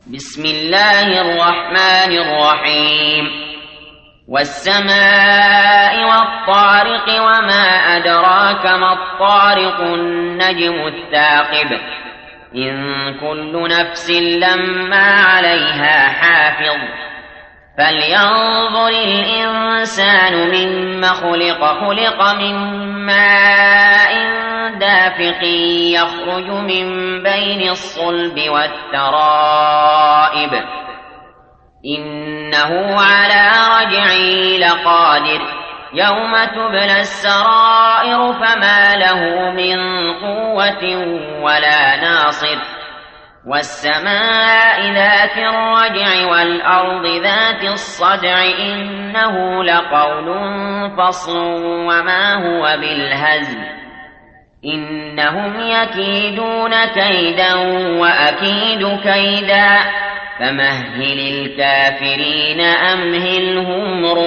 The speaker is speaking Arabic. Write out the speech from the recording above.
بسم الله الرحمن الرحيم والسماء والطارق وما أدراك ما الطارق النجم الثاقب إن كل نفس لما عليها حافظ فلينظر الإنسان مما خلق من ماء دافق يخرج من بين الصلب والترائب إنه على رجعه لقادر يوم تبلى السرائر فما له من قوة ولا ناصر والسماء ذات الرجع والأرض ذات الصدع إنه لقول فصل وما هو بالهزل إنهم يكيدون كيدا وأكيد كيدا فمهل الكافرين أمهلهم